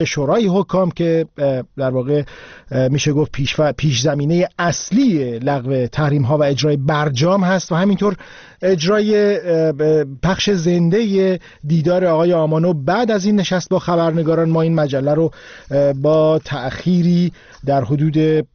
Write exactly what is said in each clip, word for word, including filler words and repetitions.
شورای حکام که در واقع میشه گفت پیش, پیش زمینه اصلی لغو تحریم ها و اجرای برجام هست و همینطور اجرای پخش زنده دیدار آقای آمانو. بعد از این نشست با خبرنگاران ما این مجله رو با تأخیری در حدود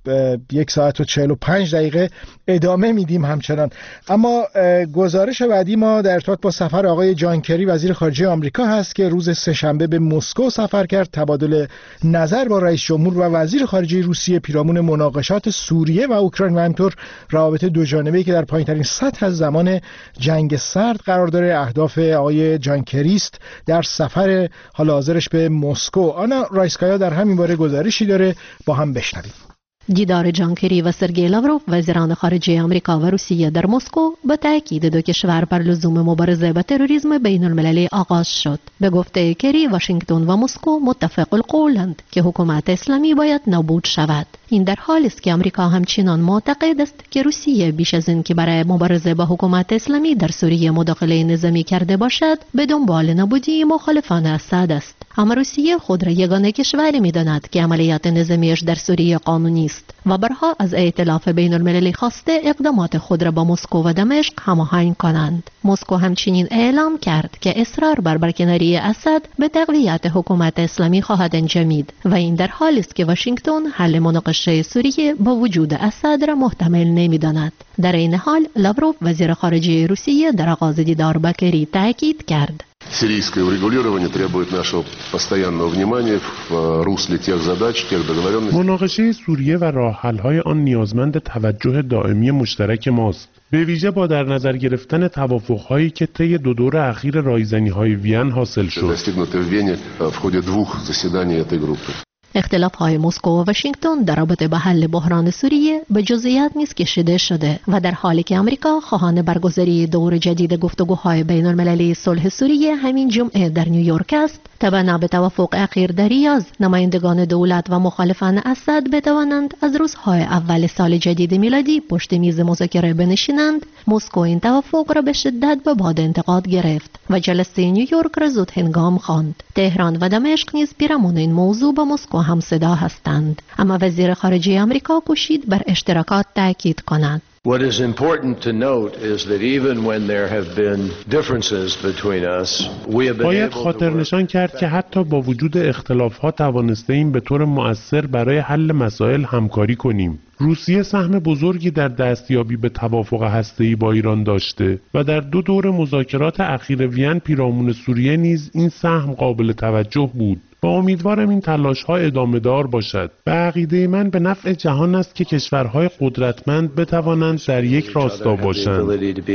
یک ساعت و چهل و پنج دقیقه ادامه میدیم همچنان. اما گزارش بعدی ما در ارتباط با سفر آقای جان کری وزیر خارجه آمریکا هست که روز سه‌شنبه به مسکو سفر کرد، تبادل نظر با رئیس جمهور و وزیر خارجه روسیه پیرامون مناقشات سوریه و اوکراین و همینطور روابط دو جانبه‌ای که در پایین‌ترین سطح از زمان جنگ سرد قرار داره. اهداف آقای جان کری است در سفر حال حاضرش به مسکو. آنا رایسکایا در همین باره گزارشی داره، با هم بشنویم. دیدار جان کری و سرگئی لاوروف وزیران خارجه آمریکا و روسیه در مسکو به تاکید دو کشور بر لزوم مبارزه با تروریسم بین المللی آغاز شد. به گفته کری، واشنگتن و مسکو متفق القولند که حکومت اسلامی باید نابود شود. این در حالی است که آمریکا همچنان معتقد است که روسیه بیش از این که برای مبارزه با حکومت اسلامی در سوریه مداخله نظامی کرده باشد، به دنبال نابودی مخالفان اسد است. اما روسیه خود را یگانه کشوری می‌داند که عملیات نظامیش در سوریه قانونی است و برها از ائتلاف بین المللی خواسته اقدامات خود را با مسکو و دمشق هماهنگ کنند. مسکو همچنین اعلام کرد که اصرار بر برکناری اسد به تقویت حکومت اسلامی خواهد انجامید و این در حالی است که واشنگتن حل مناقشه سوریه با وجود اسد را محتمل نمی‌داند. در این حال لاوروف وزیر خارجه روسیه در آغاز دیدار با کری تاکید کرد: Сирийское урегулирование требует нашего постоянного внимания в русле тех задач, тех договоренностей. مناقشه سوریه و راه حل‌های آن نیازمند توجه دائمی مشترک ماست. به ویژه با در نظر گرفتن توافق‌هایی که طی دو دور اخیر رایزنی‌های وین حاصل شد. Достигнуто в Вене в ходе двух заседаний этой группы. اختلاف‌های مسکو و واشنگتن در رابطه با حل بحران سوریه به جزئیات نیز کشیده شده و در حالی که آمریکا خواهان برگزاری دور جدید گفتگوهای بین المللی صلح سوریه همین جمعه در نیویورک است، تبنا به توافق اخیر در ریاض، نمایندگان دولت و مخالفان اسد بتوانند از روزهای اول سال جدید میلادی پشت میز مذاکره بنشینند. مسکو این توافق را به شدت به باد انتقاد گرفت و جلسه نیویورک را زود هنگام خواند. تهران و دمشق نیز پیرامون این موضوع با مسکو هم صدا هستند، اما وزیر خارجه آمریکا کوشید بر اشتراکات تاکید کند. What is important to note is that even when there have been differences between us, we have been باید خاطر نشان کرد که حتی با وجود اختلاف‌ها توانسته ایم به طور مؤثر برای حل مسائل همکاری کنیم. روسیه سهم بزرگی در دستیابی به توافق هسته‌ای با ایران داشته و در دو دور مذاکرات اخیر وین پیرامون سوریه نیز این سهم قابل توجه بود. با امیدوارم این تلاش‌ها ادامه دار باشد. به عقیده من به نفع جهان است که کشورهای قدرتمند بتوانند در یک راستا باشند.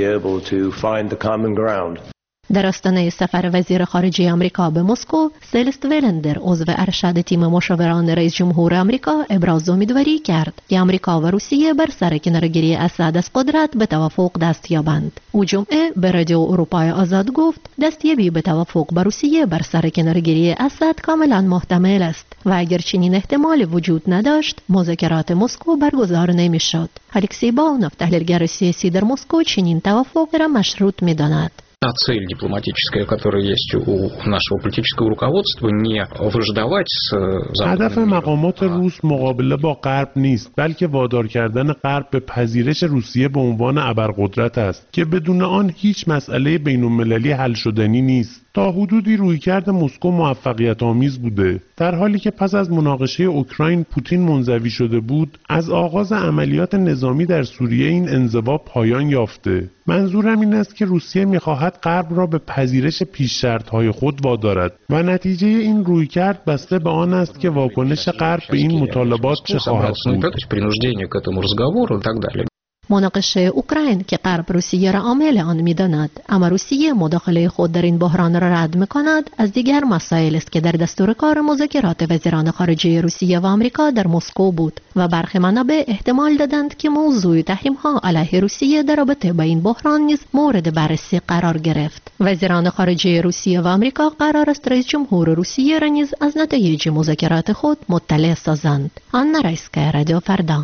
در آستانه سفر وزیر خارجه آمریکا به مسکو، سلست ولندر عضو ارشد تیم مشاوران رئیس جمهور آمریکا ابراز امیدواری کرد که آمریکا و روسیه بر سر کنارگیری اسد از قدرت به توافق دست یابند. او جمعه به رادیو اروپای آزاد گفت دستیابی به توافق با روسیه بر سر کنارگیری اسد کاملا محتمل است و اگر چنین احتمال وجود نداشت مذاکرات مسکو برگزار نمی‌شد. الکسی باونوف تحلیلگر سیاسی در مسکو چنین توافق را مشروط می‌داند. Та цель дипломатическая, которая есть у нашего политического руководства, не враждовать с Западом. هدف مقامات روس مقابله با غرب نیست، بلکه وادار کردن غرب به پذیرش روسیه به عنوان ابرقدرت است که بدون آن هیچ مسئله بین‌المللی حل شدنی نیست. تا حدودی رویکرد مسکو موفقیت آمیز بوده، در حالی که پس از مناقشه اوکراین پوتین منزوی شده بود. از آغاز عملیات نظامی در سوریه این انزوا پایان یافته. منظورم این است که روسیه می‌خواهد غرب را به پذیرش پیش شرط‌های خود وادارد و نتیجه این رویکرد بسته به آن است که واکنش غرب به این مطالبات چه خواهد بود. مناقشه اوکراین که غرب روسیه را عامل آن می‌داند، اما روسیه مداخله خود در این بحران را رد می‌کند، از دیگر مسائل است که در دستور کار مذاکرات وزیران خارجه روسیه و آمریکا در مسکو بود و برخی منابع احتمال دادند که موضوع تحریم‌ها علیه روسیه در رابطه با این بحران نیز مورد بررسی قرار گرفت. وزیران خارجه روسیه و آمریکا قرار است رئیس جمهور روسیه را نیز از نتایج مذاکرات خود مطلع سازند. آنا رایسکایا، رادیو فردا.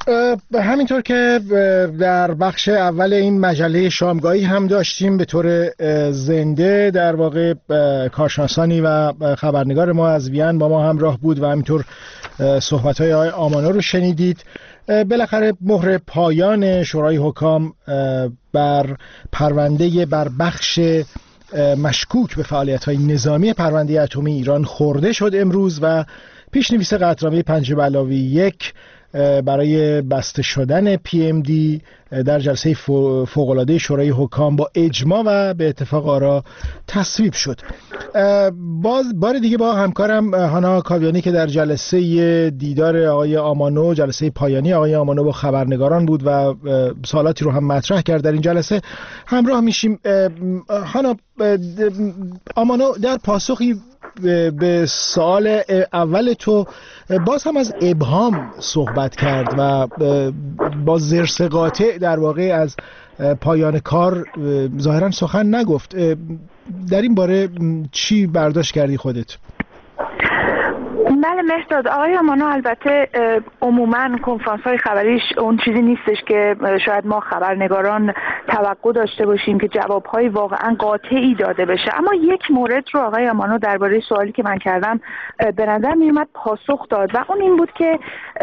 همینطور که در بخش اول این مجله شامگاهی هم داشتیم، به طور زنده در واقع کارشناسانی و خبرنگار ما از وین با ما همراه بود و همینطور صحبت‌های آقای آمانو رو شنیدید. بالاخره مهر پایان شورای حکام بر پرونده بر بخش مشکوک به فعالیت‌های نظامی پرونده اتمی ایران خورده شد امروز و پیش‌نویس قطعنامه پنج به علاوه یک برای بسته شدن پی ام دی در جلسه فوق‌العاده شورای حکام با اجماع و به اتفاق آرا تصویب شد. باز بار دیگه با همکارم هانا کاویانی که در جلسه دیدار آقای آمانو، جلسه پایانی آقای آمانو با خبرنگاران بود و سوالاتی رو هم مطرح کرد در این جلسه، همراه میشیم. هانا، آمانو در پاسخی به سوال اول تو باز هم از ابهام صحبت کرد و با ضرس قاطع در واقع از پایان کار ظاهرا سخن نگفت. در این باره چی برداشت کردی خودت؟ بله مهرداد، آقای آمانو البته عموما کنفرانس های خبریش اون چیزی نیستش که شاید ما خبرنگاران توقع داشته باشیم که جوابهای واقعا قاطعی داده بشه، اما یک مورد رو آقای آمانو درباره سوالی که من کردم به نظر می اومد پاسخ داد و اون این بود که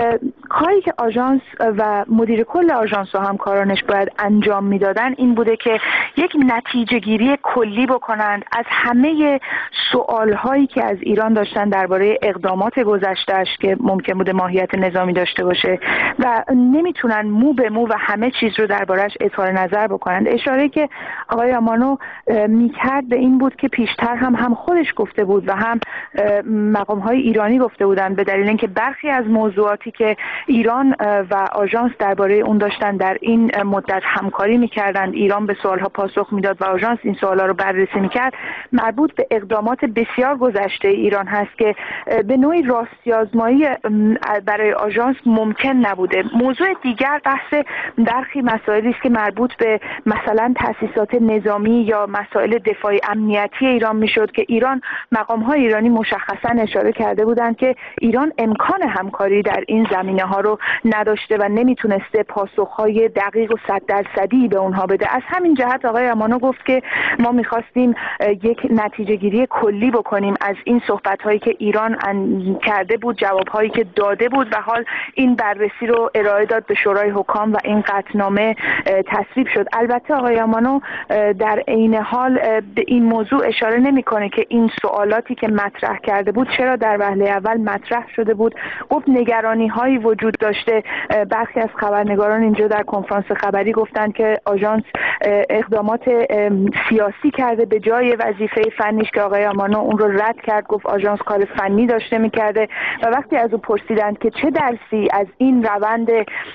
کاری که آژانس و مدیر کل آژانس و همکارانش باید انجام میدادن این بوده که یک نتیجه گیری کلی بکنند از همه سوال هایی که از ایران داشتن درباره اقدامات گذشته‌اش که ممکن بوده ماهیت نظامی داشته باشه و نمیتونن مو به مو و همه چیز رو درباره‌اش اظهار نظر بکنند. اشاره که آقای آمانو میکرد به این بود که پیشتر هم هم خودش گفته بود و هم مقام‌های ایرانی گفته بودند به دلیل اینکه برخی از موضوعاتی که ایران و آژانس درباره اون داشتن در این مدت همکاری میکردند، ایران به سوالها پاسخ میداد و آژانس این سوالا رو بررسی میکرد، مربوط به اقدامات بسیار گذشته ایران هست که به نوعی راستی آزمایی برای آژانس ممکن نبوده. موضوع دیگر بحث برخی مسائلی است که مربوط به مثلا تأسیسات نظامی یا مسائل دفاعی امنیتی ایران میشد که ایران مقام‌های ایرانی مشخصا اشاره کرده بودند که ایران امکان همکاری در این زمینه‌ها رو نداشته و نمیتونسته پاسخ‌های دقیق و صد درصدی به اونها بده. از همین جهت آقای آمانو گفت که ما می‌خواستیم یک نتیجه گیری کلی بکنیم از این صحبت‌هایی که ایران کرده بود، جواب‌هایی که داده بود و حال این بررسی رو ارائه داد به شورای حکام و این قطعنامه تصویب شد. البته آقای آمانو در عین حال به این موضوع اشاره نمی‌کنه که این سوالاتی که مطرح کرده بود چرا در وهله اول مطرح شده بود. گفت نگرانی‌هایی وجود داشته. برخی از خبرنگاران اینجا در کنفرانس خبری گفتند که آژانس اقدامات سیاسی کرده به جای وظیفه فنیش که آقای آمانو اون رو رد کرد، گفت آژانس کار فنی داشته می‌کرده و وقتی از او پرسیدند که چه درسی از این روند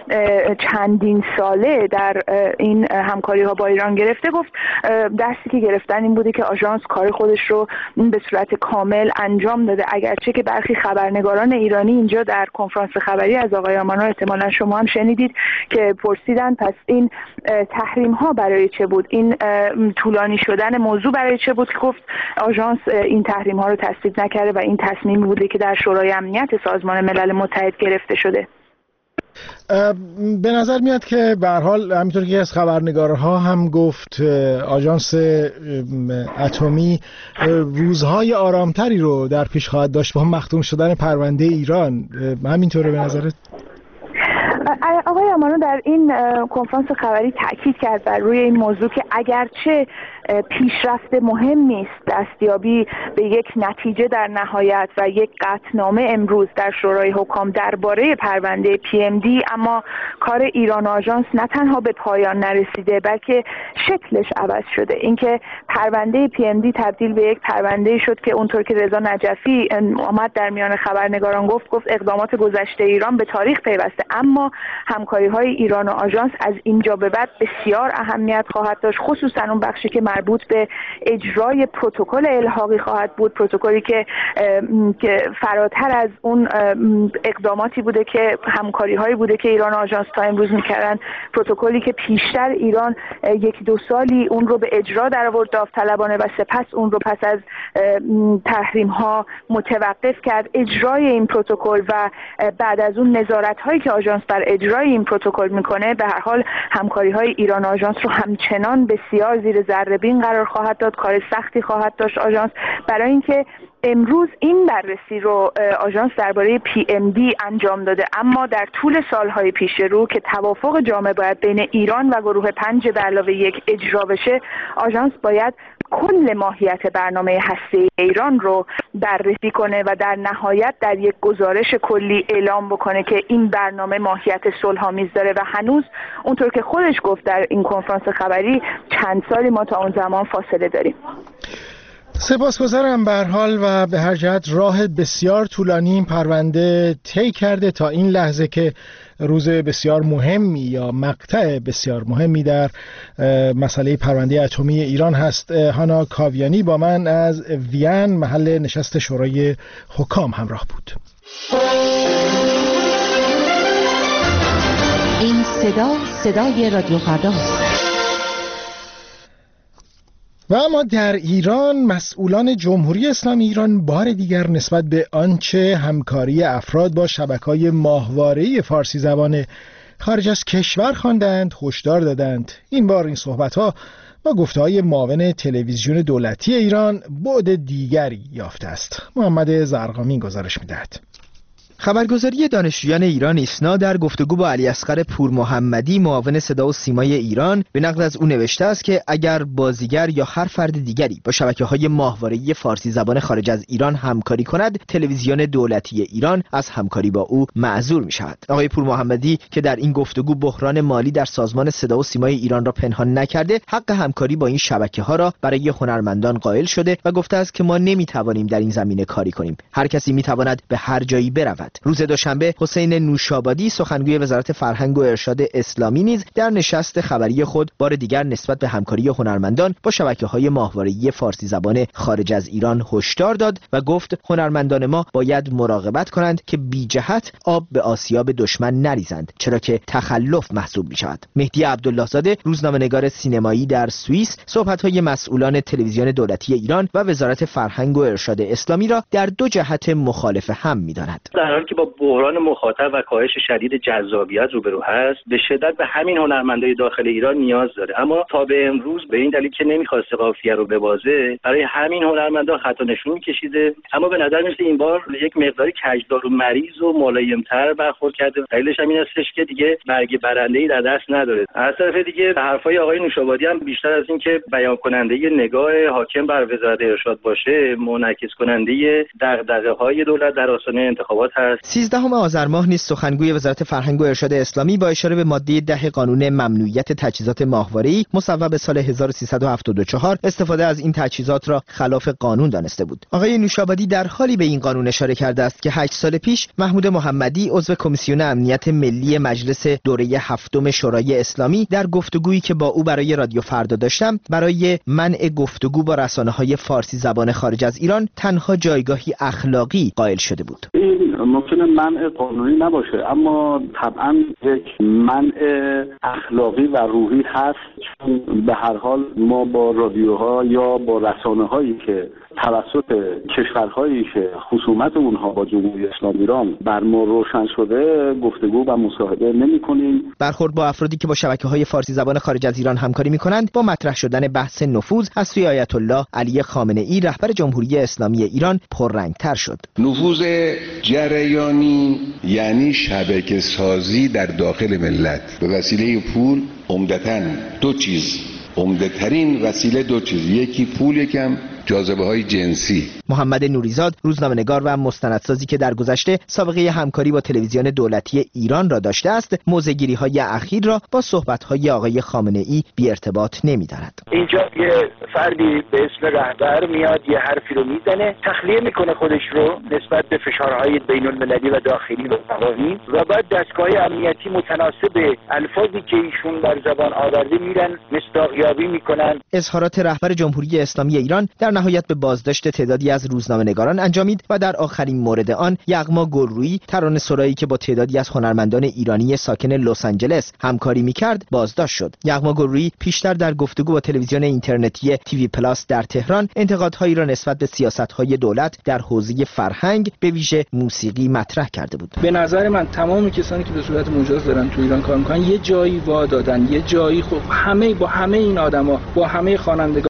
چندین ساله در این همکاری‌ها با ایران گرفته، گفت درسی که گرفتن این بوده که آژانس کار خودش رو به صورت کامل انجام داده. اگرچه که برخی خبرنگاران ایرانی اینجا در کنفرانس خبری از آقای آمانو احتمالاً شما هم شنیدید که پرسیدن پس این تحریم ها برای چه بود، این طولانی شدن موضوع برای چه بود، که گفت آژانس این تحریم ها رو تصویب نکرده و این تصمیمی بوده که در شورای امنیت سازمان ملل متحد گرفته شده. به نظر میاد که به هر حال همینطور که از خبرنگارها هم گفت آژانس اتمی روزهای آرامتری رو در پیش خواهد داشت با مختوم شدن پرونده ایران. همینطوره به نظرت؟ آقای آمانو در این کنفرانس خبری تاکید کرد بر روی این موضوع که اگرچه پیشرفت مهمی است دستیابی به یک نتیجه در نهایت و یک قطعنامه امروز در شورای حکام درباره پرونده پی ام دی، اما کار ایران و آژانس نه تنها به پایان نرسیده بلکه شکلش عوض شده. اینکه پرونده پی ام دی تبدیل به یک پرونده شد که اونطور که رضا نجفی آمد در میان خبرنگاران گفت گفت اقدامات گذشته ایران به تاریخ پیوسته، اما همکاری‌های ایران و آژانس از اینجا به بعد بسیار اهمیت خواهد داشت، خصوصا اون بخشی که مربوط به اجرای پروتکل الحاقی خواهد بود، پروتکلی که که فراتر از اون اقداماتی بوده که همکاری‌هایی بوده که ایران و آژانس تا امروز می‌کردن، پروتکلی که پیشتر ایران یک دو سالی اون رو به اجرا در آورد داوطلبانه و سپس اون رو پس از تحریم‌ها متوقف کرد. اجرای این پروتکل و بعد از اون نظارت‌هایی که آژانس بر اجرای این پروتکل میکنه، به هر حال همکاری‌های ایران آژانس رو همچنان بسیار زیر ذره بین قرار خواهد داد. کار سختی خواهد داشت آژانس برای اینکه امروز این بررسی رو آژانس درباره پی ام دی انجام داده، اما در طول سالهای پیش رو که توافق جامع باید بین ایران و گروه پنج به علاوه یک اجرا بشه، آژانس باید کل ماهیت برنامه هسته‌ای ایران رو بررسی کنه و در نهایت در یک گزارش کلی اعلام بکنه که این برنامه ماهیت صلح‌آمیز داره و هنوز اونطور که خودش گفت در این کنفرانس خبری چند سالی ما تا اون زمان فاصله داریم. سپاسگزارم. به هر حال و به هر جهت راه بسیار طولانی این پرونده طی کرده تا این لحظه که روز بسیار مهمی یا مقطع بسیار مهمی در مسئله پرونده اتمی ایران هست. هانا کاویانی با من از وین محل نشست شورای حکام همراه بود. این صدا صدای رادیو فرداست. و اما در ایران مسئولان جمهوری اسلامی ایران بار دیگر نسبت به آنچه همکاری افراد با شبکه‌های ماهواره‌ای فارسی زبان خارج از کشور خواندند هشدار دادند. این بار این صحبت‌ها و گفته‌های معاون تلویزیون دولتی ایران بعد دیگری یافته است. محمد زرقامی گزارش می‌دهد. خبرگزاری دانشجویان ایران ایسنا در گفتگو با علی اصغر پور محمدی معاون صدا و سیمای ایران به نقل از او نوشته است که اگر بازیگر یا هر فرد دیگری با شبکه‌های ماهواره‌ای فارسی زبان خارج از ایران همکاری کند، تلویزیون دولتی ایران از همکاری با او معذور می‌شود. آقای پور محمدی که در این گفتگو بحران مالی در سازمان صدا و سیمای ایران را پنهان نکرده، حق همکاری با این شبکه‌ها را برای هنرمندان قائل شده و گفته است که ما نمی‌توانیم در این زمینه کاری کنیم. هر کسی می‌تواند به هر جایی برود. روز دوشنبه حسین نوشابادی سخنگوی وزارت فرهنگ و ارشاد اسلامی نیز در نشست خبری خود بار دیگر نسبت به همکاری هنرمندان با شبکه‌های ماهواره‌ای فارسی زبان خارج از ایران هشدار داد و گفت هنرمندان ما باید مراقبت کنند که بی جهت آب به آسیاب دشمن نریزند، چرا که تخلف محسوب می‌شود. مهدی عبدالله زاده روزنامه‌نگار سینمایی در سوئیس صحبت‌های مسئولان تلویزیون دولتی ایران و وزارت فرهنگ و ارشاد اسلامی را در دو جهت مخالف هم می‌داند. که با بحران مخاطب و کاهش شدید جذابیت روبرو هست، به شدت به همین هنرمندای داخل ایران نیاز داره، اما تا به امروز به این دلیل که نمیخواسته قافیه رو ببازه، برای همین هنرمندا خطا نشون کشیده. اما به نظر میاد این بار یک مقداری کجدار و مریض و ملایم‌تر برخورد کرده. دلیلش همین هستش که دیگه برگ برنده‌ای در دست نداره. از طرف دیگه حرفای آقای نوشابادی هم بیشتر از این که بیان کننده نگاه حاکم بر وزارت ارشاد باشه، منعکس کننده دغدغه‌های دولت در آستانه انتخابات هست. سیزدهم آذر ماه نیز سخنگوی وزارت فرهنگ و ارشاد اسلامی با اشاره به ماده ده قانون ممنوعیت تجهیزات ماهواره‌ای مصوب به سال هزار و سیصد و هفتاد و چهار استفاده از این تجهیزات را خلاف قانون دانسته بود. آقای نوشابادی در حالی به این قانون اشاره کرده است که هشت سال پیش محمود محمدی عضو کمیسیون امنیت ملی مجلس دوره هفتم شورای اسلامی در گفتگویی که با او برای رادیو فردا داشتم برای منع گفتگو با رسانه‌های فارسی زبان خارج از ایران تنها جایگاهی اخلاقی قائل شده بود. ممکنه منع قانونی نباشه، اما طبعا یک منع اخلاقی و روحی هست، چون به هر حال ما با رادیوها یا با رسانه‌هایی که توسط کشورهایی که خصومت اونها با جمهوری اسلامی ایران بر ما روشن شده گفتگو و مصاحبه نمی‌کنیم. برخورد با افرادی که با شبکه‌های فارسی زبان خارج از ایران همکاری می‌کنند با مطرح شدن بحث نفوذ از سوی آیت الله علی خامنه‌ای رهبر جمهوری اسلامی ایران پررنگ‌تر شد. نفوذ جریانی یعنی شبکه سازی در داخل ملت به وسیله پول. عمدتاً دو چیز، عمده‌ترین وسیله دو چیز، یکی پول، یکم جاذبه های جنسی. محمد نوریزاد روزنامه‌نگار و مستندسازی که در گذشته سابقه همکاری با تلویزیون دولتی ایران را داشته است، موضع‌گیری‌های اخیر را با صحبت‌های آقای خامنه‌ای بی ارتباط نمی‌داند. اینجا یه فردی به اسم رهبر میاد یه حرفی رو میزنه، تخلیه میکنه خودش رو نسبت به فشارهای بین‌المللی و داخلی و قوانین و بعد دستگاه امنیتی متناسب الفاظی که ایشون در زبان آورده میرن مصداقیابی میکنن. اظهارات رهبر جمهوری اسلامی ایران در نهایت به بازداشت تعدادی از از روزنامه‌نگاران انجامید و در آخرین مورد آن یغما گلرویی، ترانه‌سرایی که با تعدادی از هنرمندان ایرانی ساکن لس آنجلس همکاری می‌کرد، بازداشت شد. یغما گلرویی پیشتر در گفتگو با تلویزیون اینترنتی تیوی پلاس در تهران انتقادهایی را نسبت به سیاست‌های دولت در حوزه فرهنگ به ویژه موسیقی مطرح کرده بود. به نظر من تمام کسانی که به صورت مجاز دارن تو ایران کار می‌کنن یه جایی وا دادن، یه جایی خب همه با همه این آدما، با همه خوانندگان